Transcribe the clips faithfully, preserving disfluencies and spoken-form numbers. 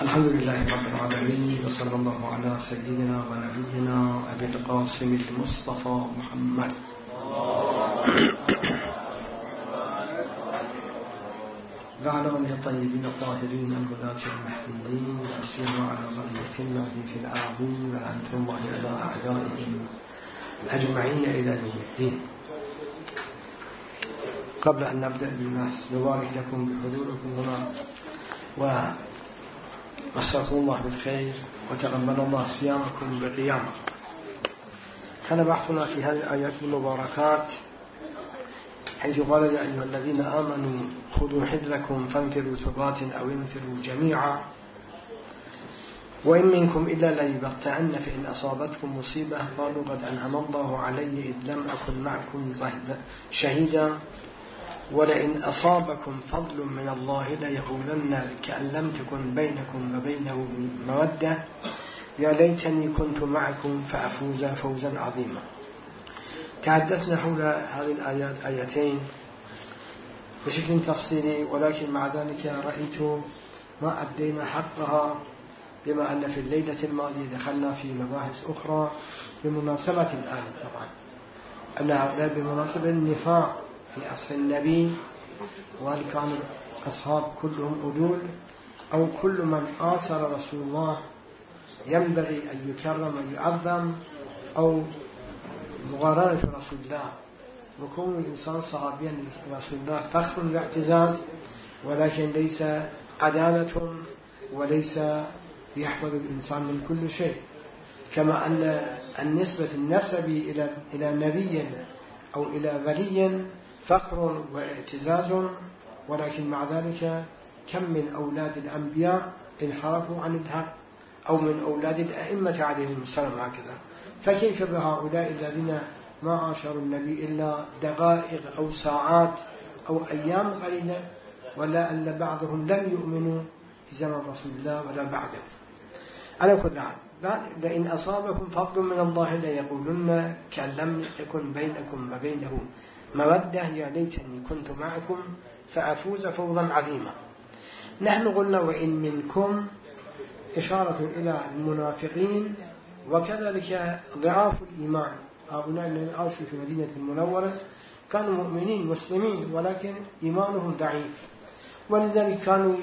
الحمد لله رب العالمين، وصلى الله على سيدنا ونبينا أبي القاسم المصطفى محمد وعلى آله الطيبين الطاهرين الهداة المهديين، وسيما على بقية الله في الأرضين، ولعنة الله على أعدائهم أجمعين إلى يوم الدين. قبل أن نبدأ بالبحث نبارك لكم بحضوركم هنا ومساكم الله بالخير وتقبل الله صيامكم بالقيامة. كان بحثنا في هذه الآيات المباركات حيث قال: يا أيها الذين آمنوا خذوا حذركم فانفروا ثبات أو انفروا جميعا وإن منكم إلا ليبطئن فإن أصابتكم مصيبة قالوا قد أنعم الله علي إذ لم أكن معكم شهيدا ولئن أصابكم فضل من الله ليقولن كأن لم تكن بينكم وبينه مودة يا ليتني كنت معكم فأفوز فوزا عظيما. تحدثنا حول هذه الآيات آيتين بشكل تفصيلي، ولكن مع ذلك رأيت ما أدينا حقها، بما أن في الليلة الماضية دخلنا في مباحث أخرى بمناسبة الآية، طبعا أنها بمناسبة النفاق في عصر النبي، وهل كان الأصحاب كلهم أدول أو كل من آثر رسول الله ينبغي أن يكرم ويعظم، أو مقارنة رسول الله وكون الإنسان صحابيا لرسول الله فخر واعتزاز، ولكن ليس عدالة وليس يحفظ الإنسان من كل شيء، كما أن النسبة النسبي إلى إلى نبي أو إلى ولي فخر واعتزاز، ولكن مع ذلك كم من أولاد الأنبياء انحرفوا عن الحق، أو من أولاد الأئمة عليهم السلام هكذا، فكيف بهؤلاء الذين ما عاشروا النبي إلا دقائق أو ساعات أو أيام قليلة، ولا أن بعضهم لم يؤمنوا في زمن رسول الله ولا بعده. على كل حال، لئن أصابكم فضل من الله ليقولن كأن لم تكن بينكم وبينه مودة يا ليتني كنت معكم فأفوز فوزا عظيما. نحن قلنا وإن منكم إشارة إلى المنافقين، وكذلك ضعاف الإيمان، هؤلاء الذين عاشوا في مدينة المنورة كانوا مؤمنين مسلمين ولكن إيمانهم ضعيف، ولذلك كانوا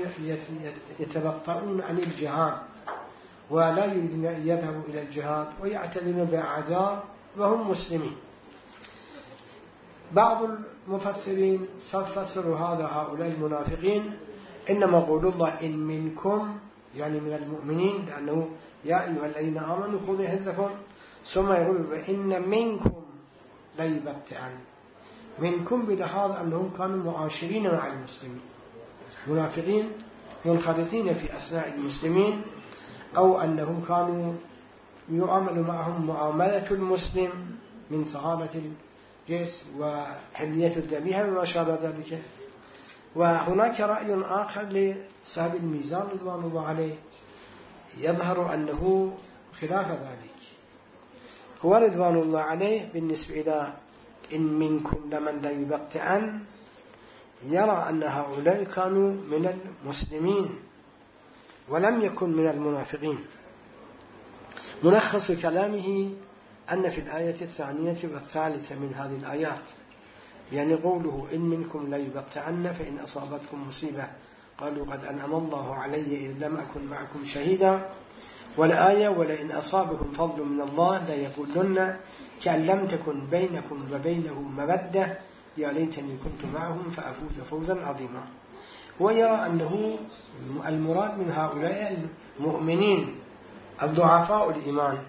يتبطئون عن الجهاد ولا يريدون أن يذهبوا إلى الجهاد ويعتذرون بأعذار وهم مسلمين. بعض المفسرين فسروا هذا هؤلاء المنافقين إنما قول الله إن منكم يعني من المؤمنين، لأنه يا أيها الذين آمنوا خذوا حذركم، ثم يقول وإن منكم ليبطئن، منكم بلحاظ أنهم كانوا معاشرين مع المسلمين، منافقين منخرطين في أثناء المسلمين، أو أنهم كانوا يعامل معهم معاملة المسلم من طهارة الجسم وحلية الذبيحة وما شابه ذلك. وهناك رأي آخر لصاحب الميزان رضوان الله عليه يظهر أنه خلاف ذلك، هو رضوان الله عليه بالنسبة إلى إن منكم لمن لا يبطئن يرى أن هؤلاء كانوا من المسلمين ولم يكن من المنافقين. ملخص كلامه أن في الآية الثانية والثالثة من هذه الآيات يعني قوله إن منكم لا يبطئن فإن أصابتكم مصيبة قالوا قد أنعم الله علي إذ لم أكن معكم شهيدا، والآية ولئن أصابكم فضل من الله لا يقولن كأن لم تكن بينكم وبينه مودة يا ليتني كنت معهم فأفوز فوزا عظيما. ويرى أنه المراد من هؤلاء المؤمنين الضعفاء الإيمان،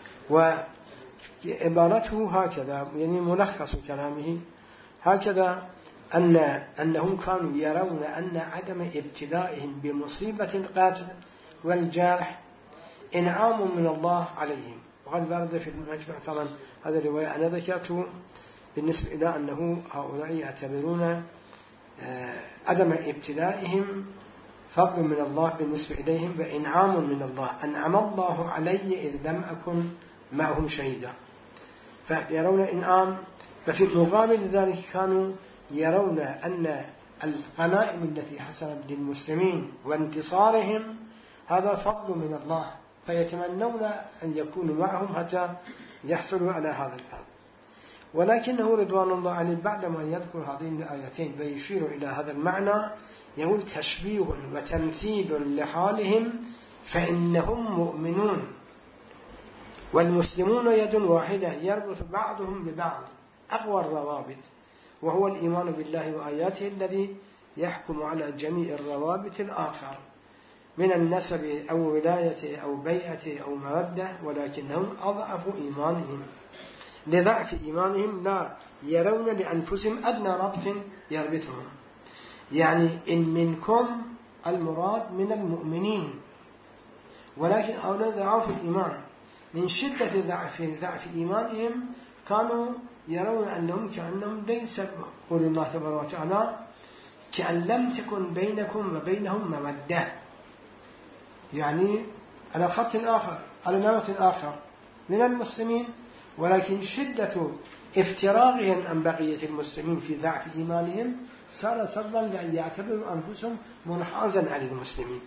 وعبارته هكذا يعني ملخص كلامه هكذا أن أنهم كانوا يرون أن عدم ابتلائهم بمصيبة القتل والجرح إنعام من الله عليهم. وقد ورد في المجمع طبعا هذا الرواية أنا ذكرته بالنسبة إلى أنه هؤلاء يعتبرون عدم ابتلائهم فضل من الله بالنسبة إليهم وإنعام من الله، أنعم الله علي إذ لم أكن معهم شهيدا، فيرون إنعام. ففي المقابل ذلك كانوا يرون أن الغنائم التي حصلت للمسلمين وانتصارهم هذا فضل من الله، فيتمنون أن يكونوا معهم حتى يحصلوا على هذا الحال. ولكنه رضوان الله عليه بعدما يذكر هذين الآيتين ويشير إلى هذا المعنى يقول تشبيه وتمثيل لحالهم فإنهم مؤمنون والمسلمون يد واحدة يربط بعضهم ببعض أقوى الروابط، وهو الإيمان بالله وآياته الذي يحكم على جميع الروابط الآخر من النسب أو ولاية أو بيئة أو مودة، ولكنهم أضعف إيمانهم. لضعف إيمانهم لا يرون لأنفسهم أدنى ربط يربطهم. يعني إن منكم المراد من المؤمنين، ولكن هؤلاء ضعاف الإيمان من شدة ضعف ضعف إيمانهم كانوا يرون أنهم كأنهم ليس قول الله تبارك وتعالى كأن لم تكن بينكم وبينهم مودة، يعني على خط آخر على نمط آخر من المسلمين، ولكن شدة افتراغهم عن بقية المسلمين في ضعف إيمانهم صار سببا لأن يعتبروا أنفسهم منحازا على المسلمين.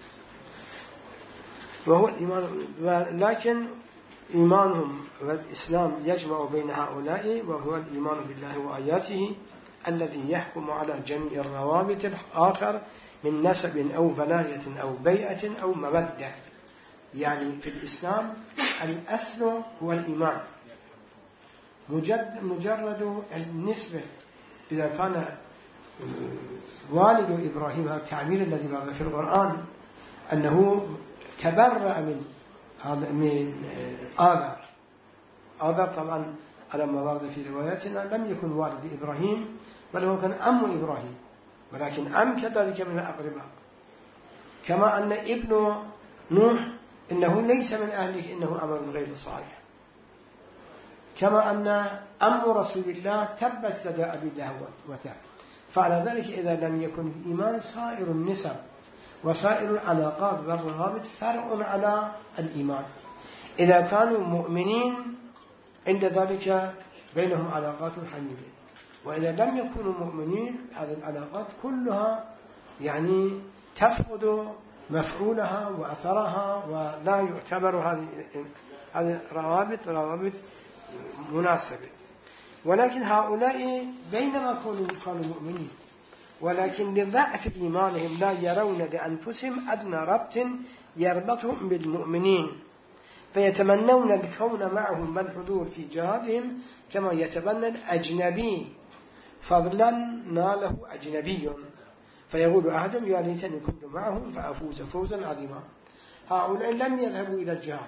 وهو الإيمان، لكن إيمانهم والإسلام يجمع بين هؤلاء، وهو الإيمان بالله وآياته الذي يحكم على جميع الروابط الآخر من نسب أو ولاية أو بيئة أو مودة. يعني في الإسلام الأصل هو الإيمان، مجرد النسبة. إذا كان والد إبراهيم، هذا التعبير الذي ورد في القرآن أنه تبرأ من هذا من آذر. آذر طبعا على ما ورد في رواياتنا لم يكن والد إبراهيم، بل هو كان أم إبراهيم، ولكن أم كذلك من الأقرباء. كما أن ابن نوح إنه ليس من أهله، إنه أمر غير صالح. كما أن أم رسول الله تبت يدا أبي لهب وتب. فعلى ذلك إذا لم يكن الإيمان سائر النسب وسائر العلاقات والروابط فرع على الإيمان. إذا كانوا مؤمنين عند ذلك بينهم علاقات حميمة، وإذا لم يكونوا مؤمنين هذه العلاقات كلها يعني تفقد مفعولها وأثرها، ولا يعتبر هذه هذه روابط روابط مناسبة. ولكن هؤلاء بينما كانوا مؤمنين ولكن لضعف إيمانهم لا يرون لأنفسهم أدنى ربط يربطهم بالمؤمنين، فيتمنون الكون معهم والحضور في جهادهم كما يتمنى الأجنبي فضلا ناله أجنبي، فيقول أحدهم يا ليتني كنت معهم فأفوز فوزا عظيما. هؤلاء لم يذهبوا إلى الجهاد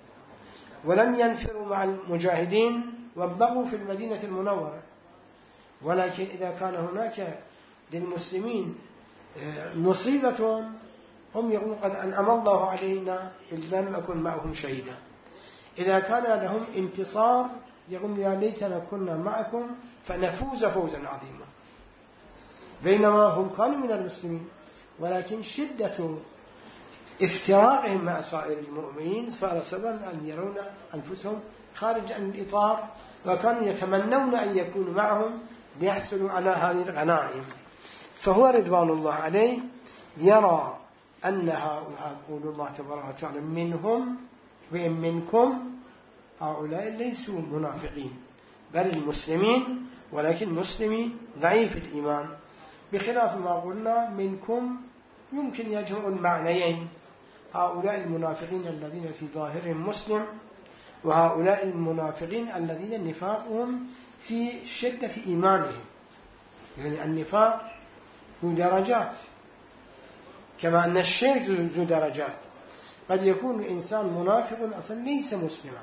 ولم ينفروا مع المجاهدين وبقوا في المدينة المنورة، ولكن إذا كان هناك للمسلمين مصيبة هم يقولون قد أنعم الله علينا إن لم أكن معهم شهيدا. إذا كان لهم انتصار يقول يا ليتنا كنا معكم فنفوز فوزا عظيما. بينما هم كانوا من المسلمين، ولكن شدة افتراقهم مع سائر المؤمنين صار سببا أن يرون أنفسهم خارج عن الإطار، وكانوا يتمنون أن يكونوا معهم ليحصلوا على هذه الغنائم. فهو رضوان الله عليه يرى أن هؤلاء قول الله تبارك وتعالى منهم وإن منكم، هؤلاء ليسوا منافقين بل المسلمين، ولكن مسلمي ضعيف الإيمان، بخلاف ما قلنا منكم يمكن يجمع المعنيين، هؤلاء المنافقين الذين في ظاهرهم مسلم، وهؤلاء المنافقين الذين نفاقهم في شدة إيمانهم. يعني النفاق ذو درجات كما أن الشرك ذو درجات. قد يكون الإنسان منافق أصلا ليس مسلما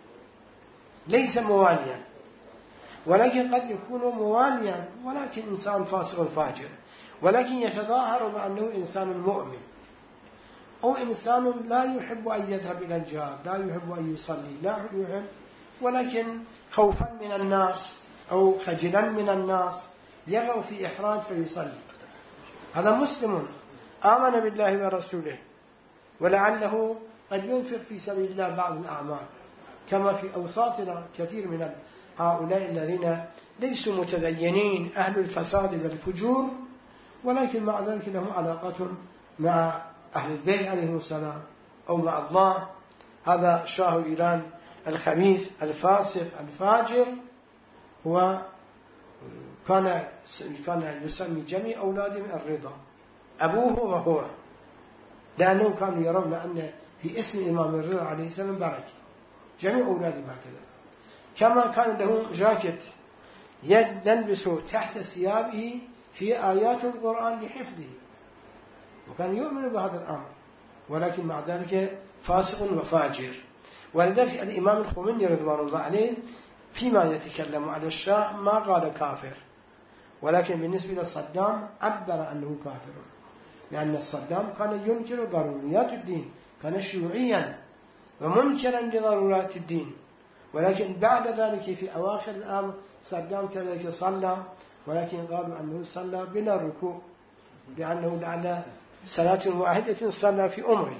ليس مواليا، ولكن قد يكون مواليا ولكن إنسان فاسق فاجر، ولكن يتظاهر بأنه إنسان مؤمن، أو إنسان لا يحب أن يذهب إلى الجهاد، لا يحب أن يصلي، لا يحب، ولكن خوفا من الناس أو خجلا من الناس يقع في إحراج فيصلي. هذا مسلم آمن بالله ورسوله، ولعله قد ينفق في سبيل الله بعض الأعمال، كما في أوساطنا كثير من هؤلاء الذين ليسوا متدينين أهل الفساد والفجور، ولكن مع ذلك لهم علاقة مع أهل البيت عليهم السلام أو مع الله. هذا شاه إيران الخبيث الفاسق الفاجر هو كان كان يسمي جميع أولاده الرضا، أبوه وهو، لأنهم كانوا يرون أن في اسم إمام الرضا عليه السلام بركة، جميع أولاده هكذا. كما كان له جاكيت يلبسه تحت ثيابه في آيات القرآن لحفظه، وكان يؤمن بهذا الأمر، ولكن مع ذلك فاسق وفاجر. ولذلك الإمام الخميني رضوان الله عليه فيما يتكلم على الشاه ما قال كافر، ولكن بالنسبة لصدام عبر أنه كافر، لأن صدام كان ينكر ضروريات الدين، كان شيوعيا ومنكرا لضرورات الدين. ولكن بعد ذلك في أواخر الأمر صدام كذلك صلى، ولكن قالوا أنه صلى بلا ركوع، لأنه على صلاة واحدة صلى في أمره.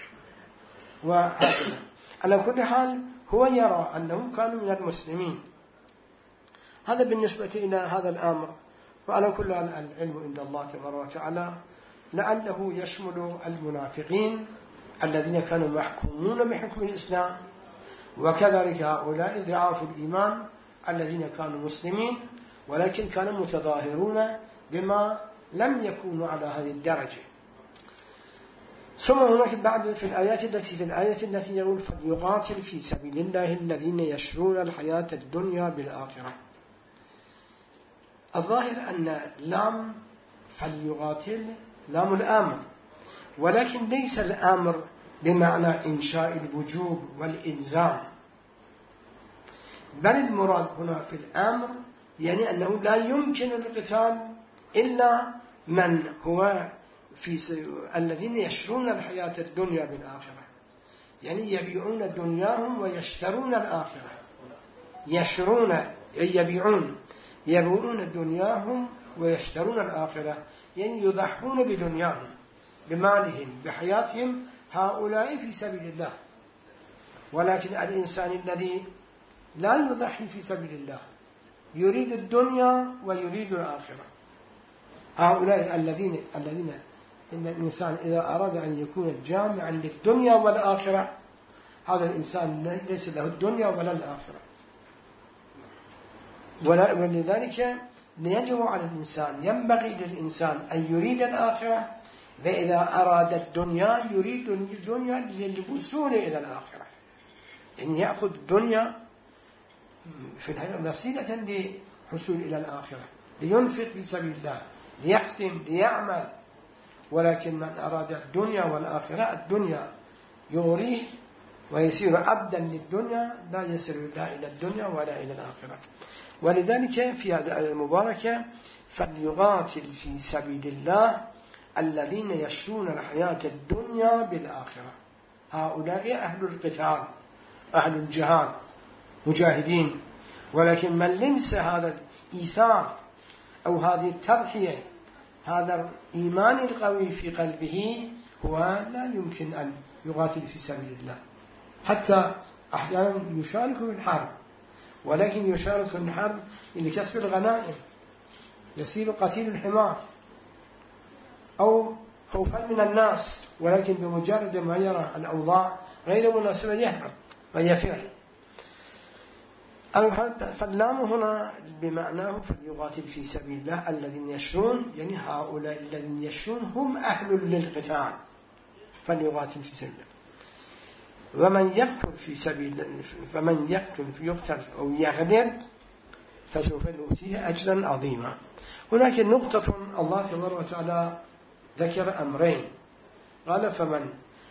وهكذا على كل حال هو يرى أنهم كانوا من المسلمين. هذا بالنسبة إلى هذا الأمر. وعلى كل العلم عند الله تبارك وتعالى، لعله يشمل المنافقين الذين كانوا محكومون بحكم الإسلام، وكذلك هؤلاء ضعاف الإيمان الذين كانوا مسلمين ولكن كانوا متظاهرون بما لم يكونوا على هذه الدرجة. ثم هناك بعد في الآيات التي في الآية التي يقول فليقاتل في سبيل الله الذين يشرون الحياة الدنيا بالآخرة. الظاهر أن لام فليقاتل لام الأمر، ولكن ليس الأمر بمعنى إنشاء الوجوب والإلزام، بل المراد هنا في الأمر يعني أنه لا يمكن القتال إلا من هو في س... الذين يشرون الحياة الدنيا بالآخرة، يعني يبيعون دنياهم ويشترون الآخرة. يشرون يبيعون يبيعون دنياهم ويشترون الآخرة، يعني يضحون بدنياهم بمالهم بحياتهم، هؤلاء في سبيل الله. ولكن الإنسان الذي لا يضحي في سبيل الله يريد الدنيا ويريد الآخرة، هؤلاء الذين الذين إن الإنسان إذا أراد أن يكون جامعا للدنيا والآخرة، هذا الإنسان ليس له الدنيا ولا الآخرة. ولذلك يجب على الإنسان، ينبغي للإنسان أن يريد الآخرة، فإذا أراد الدنيا يريد الدنيا للوصول إلى الآخرة، إن يأخذ الدنيا في الحقيقة وسيلة للحصول إلى الآخرة، لينفق في سبيل الله، ليختم، ليعمل. ولكن من أراد الدنيا والآخرة، الدنيا يغريه ويصير عبدا للدنيا، لا يصل لا إلى الدنيا ولا إلى الآخرة. ولذلك في هذه الآية المباركة فليقاتل في سبيل الله الذين يشرون الحياة الدنيا بالآخرة، هؤلاء أهل القتال، أهل الجهاد، مجاهدين. ولكن من لمس هذا الإيثار أو هذه التضحية، هذا الإيمان القوي في قلبه، هو لا يمكن أن يقاتل في سبيل الله. حتى أحيانا يشارك في الحرب، ولكن يشارك في الحرب لكسب الغنائم، يصير قتيل الحمار أو خوفا من الناس، ولكن بمجرد ما يرى الأوضاع غير مناسبة يهرب ويفر. فاللام هنا بمعناه فليقاتل في سبيل الله الذين يشرون، يعني هؤلاء الذين يشرون هم أهل للقتال، فليقاتل في سبيل الله. ومن يقتل في سبيل فمن يقتل يقتل أو يغلب فسوف نؤتيه أجرا عظيما. هناك نقطة الله تبارك وتعالى ذكر أمرين، قال فمن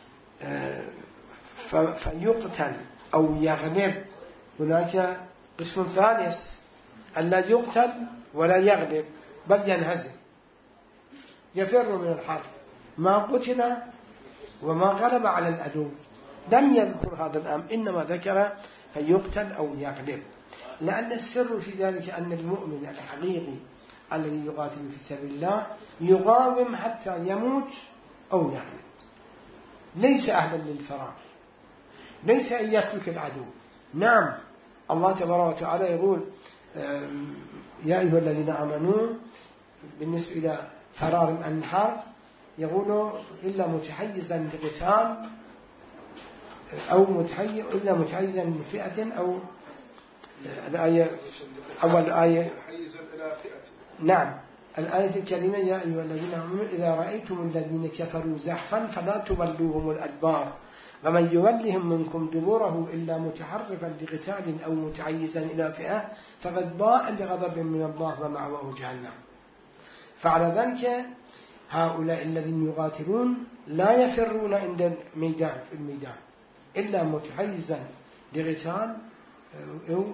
فيقتل أو يغلب. هناك قسم ثالث، ألا يقتل ولا يغلب بل ينهزم، يفر من الحرب، ما قتل وما غلب على العدو. لم يذكر هذا الأمر، إنما ذكر فيقتل أو يغلب، لأن السر في ذلك أن المؤمن الحقيقي الذي يقاتل في سبيل الله يقاوم حتى يموت أو يغلب، ليس أهلا للفرار، ليس أن يترك العدو. نعم الله تبارك وتعالى يقول يا أيها الذين آمنوا بالنسبة إلى فرار عن الحرب، يقول إلا متحيزا لقتال أو متحيز إلا متحيزا لفئة أو الآية أول آية نعم الآية الكريمة يا أيها الذين آمنوا إذا رأيتم الذين كفروا زحفا فلا تولوهم الأدبار ومن يولهم منكم دبره إلا متحرفا لقتال أو متحيزا إلى فئة فقد باء بغضب من الله ومأواه جهنم. فعلى ذلك هؤلاء الذين يقاتلون لا يفرون عند الميدان في الميدان إلا متحيزا لقتال أو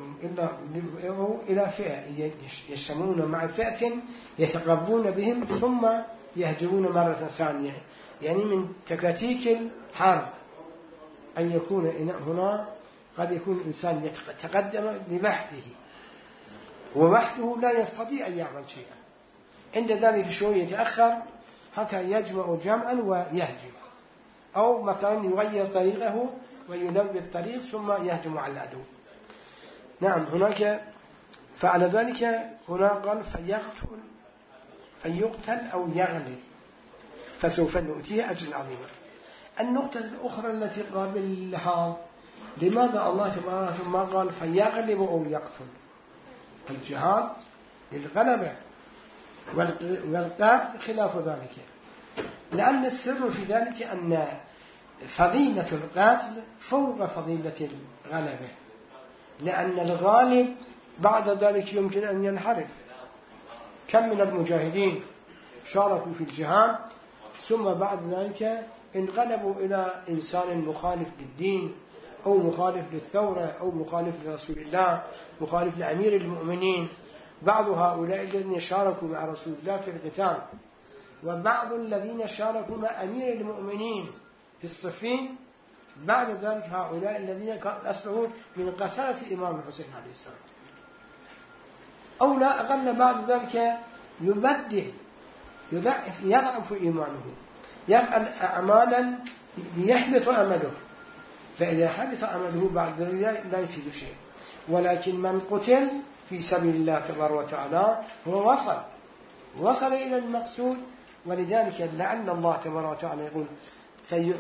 إلى فئة يجتمعون مع فئة يتقربون بهم ثم يهجمون مرة ثانية، يعني من تكتيك الحرب أن يكون هنا قد يكون الإنسان يتقدم لوحده ووحده لا يستطيع أن يعمل شيئا، عند ذلك شوية يتأخر حتى يجمع جمعا ويهجم، أو مثلا يغير طريقه ويلوي الطريق ثم يهجم على العدو. نعم هناك فعلى ذلك هنا قال فيقتل فيقتل أو يغلب فسوف نؤتيه أجر عظيما. النقطة الأخرى التي قابلها لماذا الله تبارك وتعالى قال فيغلب أو يقتل؟ الجهاد للغلبة والقتل خلاف ذلك، لأن السر في ذلك أن فضيلة القتل فوق فضيلة الغلبة، لأن الغالب بعد ذلك يمكن أن ينحرف. كم من المجاهدين شاركوا في الجهاد ثم بعد ذلك انقلبوا إلى إنسان مخالف للدين أو مخالف للثورة أو مخالف لرسول الله مخالف لأمير المؤمنين. بعض هؤلاء الذين شاركوا مع رسول الله في القتال وبعض الذين شاركوا مع أمير المؤمنين في الصفين بعد ذلك هؤلاء الذين أصبحوا من قتالة الإمام الحسين عليه السلام، أو لا أقل بعد ذلك يبدل يضعف يضعف إيمانه، يفعل أعمالا يحبط أمله، فإذا حبط أمله بعد ذلك لا يفيد شيء. ولكن من قتل في سبيل الله تبارك وتعالى هو وصل وصل إلى المقصود. ولذلك لعل الله تبارك وتعالى يقول في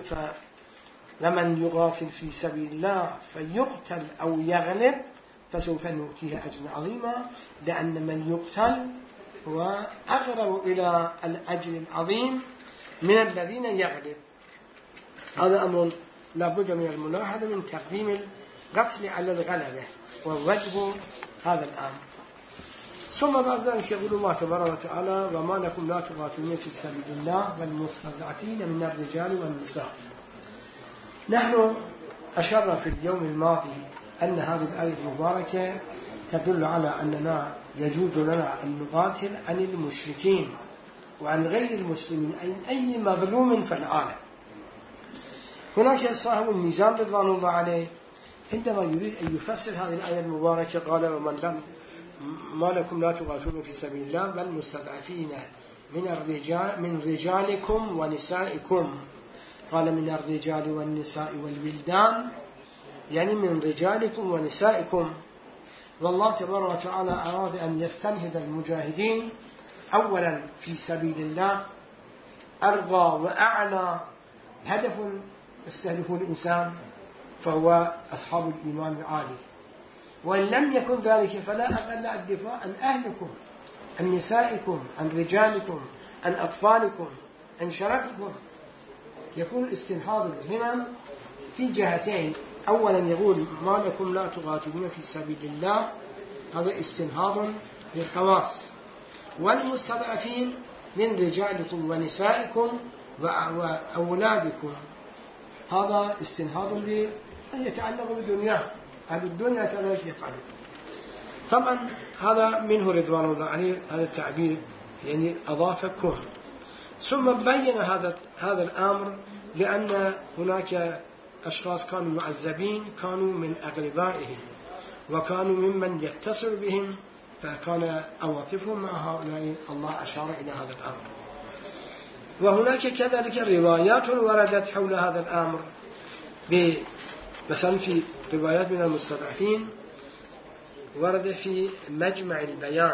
فمن يقاتل في سبيل الله فيقتل أو يغلب فسوف نؤتيه أجرا عظيما، لأن من يقتل هو أقرب إلى الأجر العظيم من الذين يغلب. هذا أمر لابد من الملاحظة من تقديم القتل على الغلبة ووجه هذا الأمر. ثم بعد ذلك يقول الله تبارك وتعالى وما لكم لا تقاتلون في سبيل الله والمستضعفين من الرجال والنساء. نحن أشرنا في اليوم الماضي أن هذه الآية المباركة تدل على أننا يجوز لنا أن نقاتل عن المشركين وعن غير المسلمين أي مظلوم في العالم. هناك صاحب الميزان رضوان الله عليه عندما يريد أن يفسر هذه الآية المباركة قال ومن لم ما لكم لا تقاتلون في سبيل الله بل مستضعفين من الرجال من رجالكم ونسائكم. قال من الرجال والنساء والولدان، يعني من رجالكم ونسائكم. والله تبارك وتعالى أراد أن يستنهد المجاهدين أولا في سبيل الله أرضى وأعلى هدف يستهدفه الإنسان فهو أصحاب الإيمان العالي. وإن لم يكن ذلك فلا أقل الدفاع عن أهلكم عن نسائكم عن رجالكم عن أطفالكم عن شرفكم. يكون استنهاض الهمم في جهتين، أولا يقول ما لكم لا تقاتلون في سبيل الله، هذا استنهاض للخواص، والمستضعفين من رجالكم ونسائكم وأولادكم، هذا استنهاض لأن يتعلق بالدنيا، أهل الدنيا كذلك يفعلون. طبعا هذا منه رضوان الله عليه هذا التعبير، يعني أضاف كهن. ثم بين هذا هذا الأمر لأن هناك أشخاص كانوا معذبين كانوا من أقربائهم وكانوا ممن يتصل بهم، فكان أواطفهم مع هؤلاء. الله أشار إلى هذا الأمر. وهناك كذلك روايات وردت حول هذا الأمر، مثلا في روايات من المستضعفين ورد في مجمع البيان.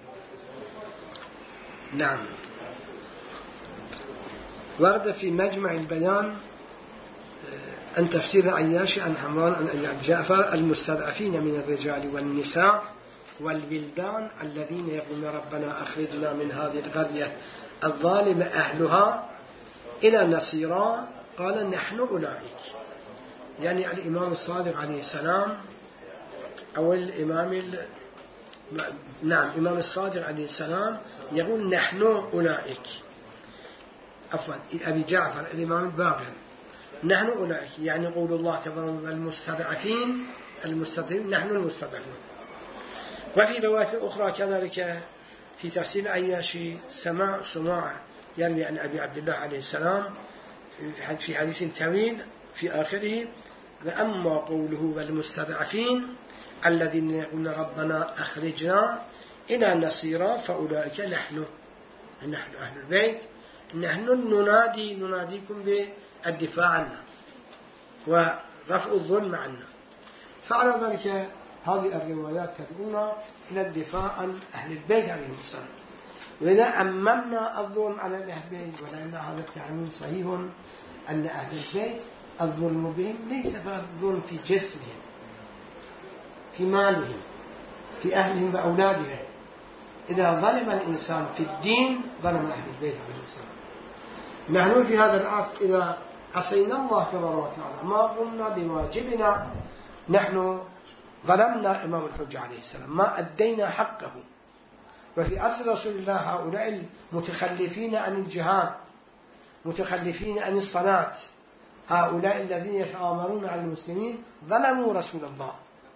نعم ورد في مجمع البيان عن تفسير العياشي عن حمران عن أبي جعفر المستضعفين من الرجال والنساء والولدان الذين يقولون ربنا أخرجنا من هذه القرية الظالم أهلها إلى نصيرا قال نحن أولئك. يعني الإمام الصادق عليه السلام أو الإمام ال... نعم الإمام الصادق عليه السلام يقول نحن أولئك. عفوا أبي جعفر الإمام الباقر نحن أولئك، يعني قول الله تبارك المستضعفين المستضعفين نحن المستضعفون. وفي رواية أخرى كذلك في تفسير العياشي سماع سماع يروي عن أبي عبد الله عليه السلام في حديث طويل في آخره وأما قوله والمستضعفين الذين يقولون ربنا أخرجنا إلى نصيرا فأولئك نحن نحن أهل البيت نحن ننادي نناديكم بالدفاع عنا ورفع الظلم عنا. فعلى ذلك هذه الروايات تدعونا إلى الدفاع عن أهل البيت عليهم السلام. وإذا أممنا الظلم على أهل البيت ولأن هذا التعميم صحيح أن أهل البيت الظلم بهم ليس فقط ظلم في جسمهم في مالهم في أهلهم وأولادهم. إذا ظلم الإنسان في الدين ظلم أهل البيت عليهم السلام. نحن في هذا العصر إذا عصينا الله تبارك وتعالى ما قمنا بواجبنا نحن ظلمنا إمام الحجة عليه السلام ما أدينا حقه. وفي عصر رسول الله هؤلاء المتخلفين عن الجهاد متخلفين عن الصلاة هؤلاء الذين يتآمرون على المسلمين ظلموا رسول الله،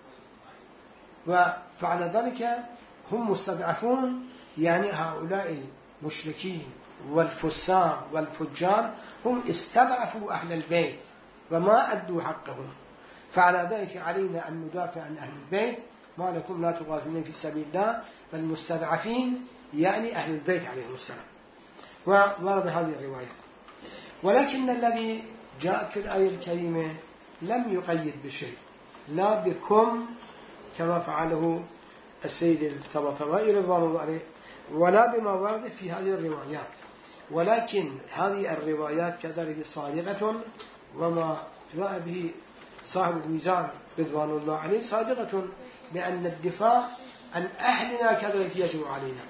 وفعل ذلك هم مستضعفون. يعني هؤلاء المشركين والفساق والفجار هم استضعفوا أهل البيت وما أدوا حقهم. فعلى ذلك علينا أن ندافع عن أهل البيت. ما لكم لا تقاتلون في سبيل الله والمستضعفين يعني أهل البيت عليهم السلام. وورد هذه الرواية. ولكن الذي جاء في الآية الكريمة لم يقيد بشيء لا بكم كما فعله السيد الطباطبائي رضوان الله عليه ولا بما ورد في هذه الروايات. ولكن هذه الروايات كذلك صادقة وما جاء به صاحب الميزان رضوان الله عليه صادقة، لأن الدفاع عن أهلنا كذلك يجب علينا.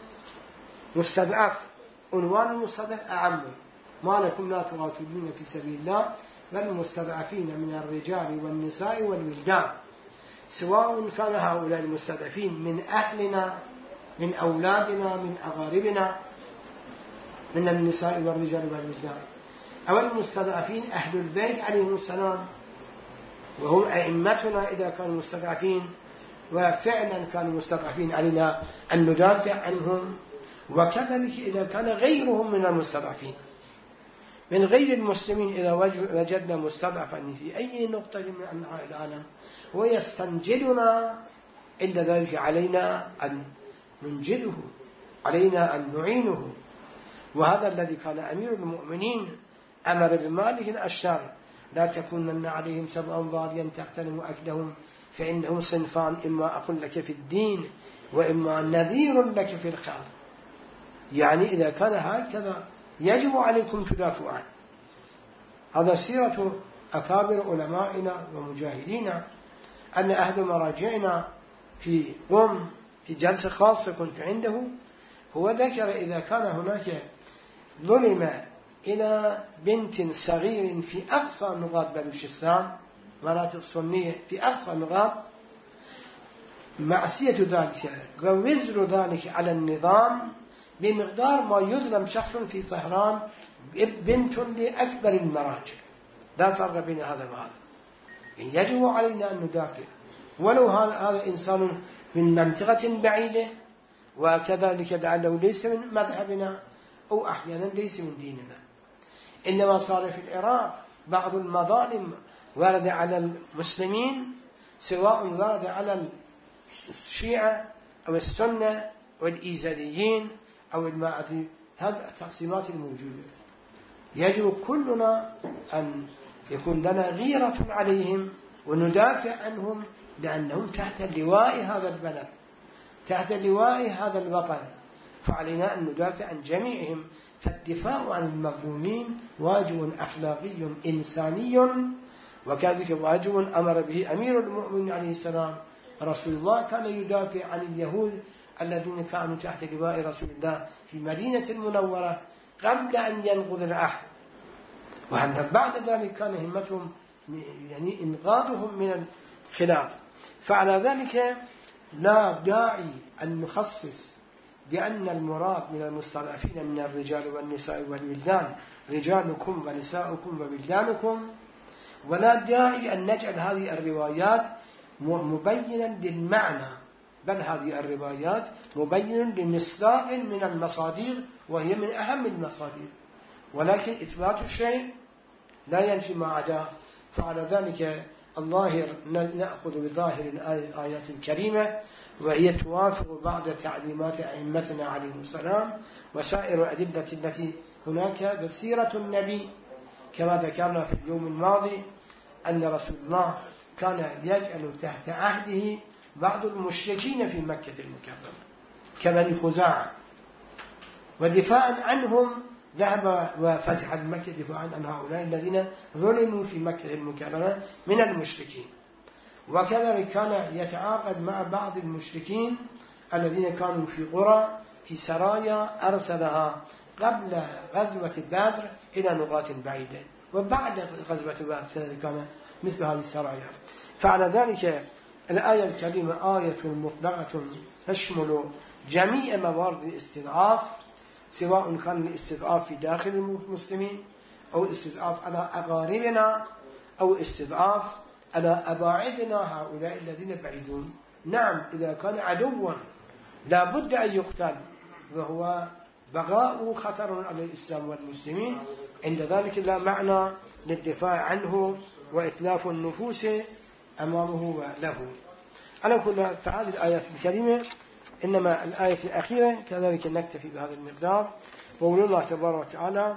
مستضعف عنوان المستضعف أعم ما لكم لا تقاتلون في سبيل الله والمستضعفين من الرجال والنساء والولدان، سواء كان هؤلاء المستضعفين من أهلنا من أولادنا من أقاربنا من النساء والرجال والولدان، أو المستضعفين أهل البيت عليهم السلام وهم أئمتنا إذا كانوا مستضعفين، وفعلا كانوا مستضعفين علينا أن ندافع عنهم. وكذلك إذا كان غيرهم من المستضعفين من غير المسلمين إذا وجدنا مستضعفا في أي نقطة من أنحاء العالم ويستنجدنا إلا ذلك علينا أن ننجده علينا أن نعينه. وهذا الذي كان أمير المؤمنين أمر بماله الأشر لا تكونن عليهم سبعا ضاريا تقتلهم أكلهم فإنهم صنفان إما أقول لك في الدين وإما نذير لك في الخير. يعني إذا كان هكذا يجب عليكم تدافعوا عنه. هذا سيرة أكابر علمائنا ومجاهدينا. أن أحد مراجعنا في قم في جلسة خاصة كنت عنده هو ذكر إذا كان هناك ظلم إلى بنت صغير في أقصى نقاط بلوچستان مناطق سنية في أقصى نقاط معصية ذلك ووزر ذلك على النظام بمقدار ما يظلم شخص في طهران بنت لأكبر المراجع. لا فرق بين هذا وهذا. يجب علينا أن ندافع ولو هذا إنسان من منطقة بعيدة وكذلك لعله ليس من مذهبنا أو أحيانا ليس من ديننا. إنما صار في العراق بعض المظالم ورد على المسلمين سواء ورد على الشيعة أو السنة والإيزاديين أو المعادي. هذه التقسيمات الموجودة. يجب كلنا أن يكون لنا غيرة عليهم وندافع عنهم لأنهم تحت لواء هذا البلد تحت لواء هذا الوطن. فعلينا أن ندافع عن جميعهم. فالدفاع عن المظلومين واجب أخلاقي إنساني وكذلك واجب أمر به أمير المؤمنين عليه السلام رسول الله، كان يدافع عن اليهود الذين كانوا تحت لواء رسول الله في مدينة المنورة قبل أن ينقض العهد، وحتى بعد ذلك كان همتهم يعني إنقاذهم من الخلاف. فعلى ذلك لا داعي أن نخصص بأن المراد من المستضعفين من الرجال والنساء والولدان رجالكم ونساؤكم وولدانكم، ولا داعي أن نجعل هذه الروايات مبينا للمعنى، بل هذه الروايات مبين لمصداق من المصادر وهي من أهم المصادر، ولكن إثبات الشيء لا ينفي ما عداه. فعلى ذلك الظاهر نأخذ بظاهر الآيات الكريمة، وهي توافق بعض تعليمات أئمتنا عليهم السلام وسائر الأدلة التي هناك بسيرة النبي، كما ذكرنا في اليوم الماضي أن رسول الله كان يجعل تحت عهده بعض المشركين في مكة المكرمة كبني خزاعة، ودفاعا عنهم ذهب وفتح المكة دفاعا عن هؤلاء الذين ظلموا في مكة المكرمة من المشركين. وكذلك كان يتعاقد مع بعض المشركين الذين كانوا في قرى في سرايا أرسلها قبل غزوة بدر إلى نقاط بعيدة، وبعد غزوة بدر كان مثل هذه السرايا. فعلى ذلك الآية الكريمة آية مطلقة تشمل جميع موارد الاستضعاف، سواء كان الاستضعاف في داخل المسلمين أو استضعاف على أقاربنا أو استضعاف على أباعدنا هؤلاء الذين بعيدون. نعم، إذا كان عدوا لا بد أن يقتل وهو بقاء خطر على الإسلام والمسلمين، عند ذلك لا معنى للدفاع عنه وإتلاف النفوس أمامه وله. على كل فهذه الآيات الكريمة، إنما الآية الأخيرة كذلك نكتفي بهذا المقدار. وقول الله تبارك وتعالى: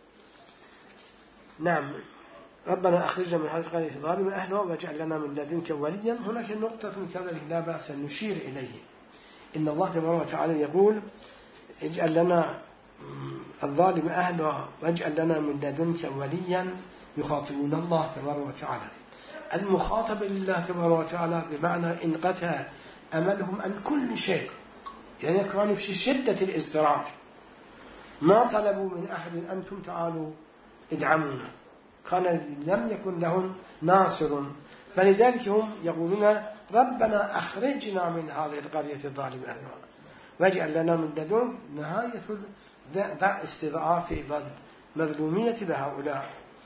نعم ربنا أخرجنا من هذه القرية الظالمة أهلها واجعل لنا من لدنك وليا. هناك نقطة كذلك لا بأس أن نشير إليه. إن الله تبارك وتعالى يقول: اجعل لنا الظالم أهلها واجعل لنا من لدنك وليا، يخاطبون الله تبارك وتعالى. المخاطب لله تبارك وتعالى بمعنى انقطع أملهم عن كل شيء، يعني كانوا في شدة الاضطراب، ما طلبوا من أحد أنتم تعالوا ادعمونا، كان لم يكن لهم ناصر، فلذلك هم يقولون: ربنا أخرجنا من هذه القرية الظالمة أهلها واجعل لنا من لدنك. نهاية ذا استضعاف مظلومية لهؤلاء.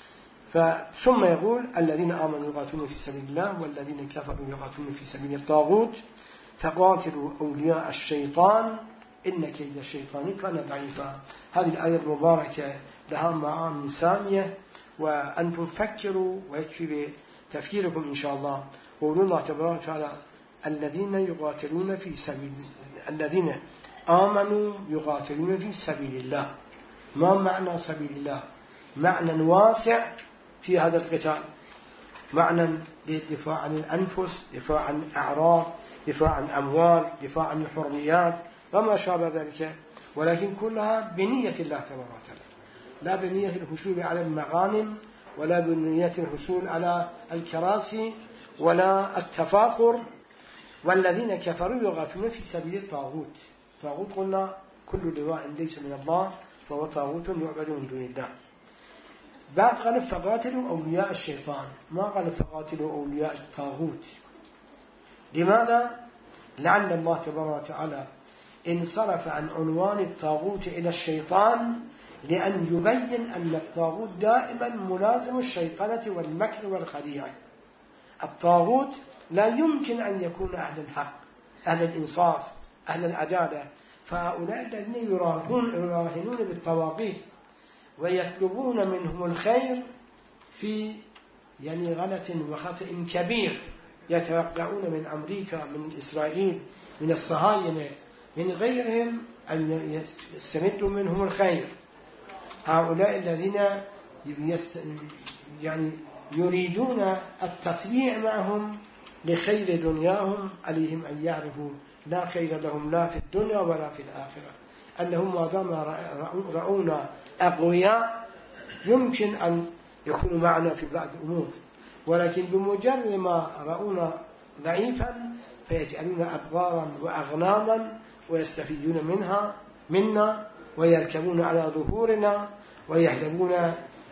ثم يقول: الذين آمنوا يقاتلون في سبيل الله والذين كفروا يقاتلون في سبيل الطاغوت فقاتلوا أولياء الشيطان إن كيد الشيطان كان ضعيفا. هذه الآية المباركة لها معاني سامية، وأنتم فكروا ويكفي بتفكيركم إن شاء الله. قول الله تبارك وتعالى: الذين يقاتلون في سبيل الذين آمنوا يقاتلون في سبيل الله. ما معنى سبيل الله؟ معنى واسع في هذا القتال، معنى للدفاع عن الأنفس، دفاع عن أعراض، دفاع عن أموال، دفاع عن الحريات وما شابه ذلك، ولكن كلها بنية الله تبارك وتعالى، لا بنية الحصول على المغانم ولا بنية الحصول على الكراسي ولا التفاخر. والذين كفروا يقاتلون في سبيل الطاغوت. طاغوت قلنا كل لواء ليس من الله فهو طاغوت يعبد من دون الله. بعد قال: فقاتلوا أولياء الشيطان، ما قال فقاتلوا أولياء الطاغوت. لماذا؟ لعل الله تبارك وتعالى انصرف عن عنوان الطاغوت إلى الشيطان لأن يبين أن الطاغوت دائما ملازم الشيطنة والمكر والخديعة. الطاغوت لا يمكن أن يكون أهل الحق، أهل الإنصاف، أهل العدالة، فهؤلاء الذين يراهنون بالطواغيت ويطلبون منهم الخير في يعني غلط وخطأ كبير، يتوقعون من أمريكا، من إسرائيل، من الصهاينة، من غيرهم أن يستمدوا منهم الخير. هؤلاء الذين يست... يعني يريدون التطبيع معهم لخير دنياهم، عليهم أن يعرفوا لا خير لهم لا في الدنيا ولا في الآخرة، أنهم ما دام رأونا أقوياء يمكن أن يكونوا معنا في بعض الأمور، ولكن بمجرد ما رأونا ضعيفا فيجعلون أبغارا وأغناما ويستفيدون منها منا ويركبون على ظهورنا ويحلبون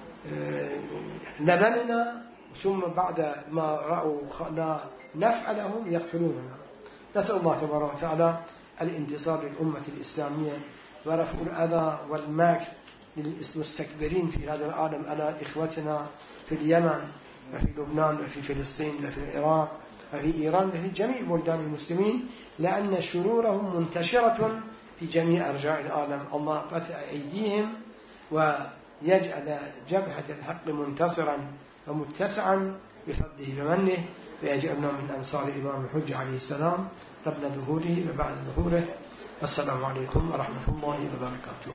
لبننا، ثم بعد ما رأوا نفع لهم يقتلوننا. نسأل الله تبارك وتعالى الانتصار للأمة الإسلامية ورفع الأذى والمكر للمستكبرين في هذا العالم على إخوتنا في اليمن وفي لبنان وفي فلسطين وفي العراق وفي إيران وفي جميع بلدان المسلمين، لأن شرورهم منتشرة في جميع أرجاء العالم. الله قطع أيديهم ويجعل جبهة الحق منتصرا ومتسعا بفضله ومنه، ويجعلنا من أنصار إمام الحجة عليه السلام قبل ظهوره وبعد ظهوره. السلام عليكم ورحمة الله وبركاته.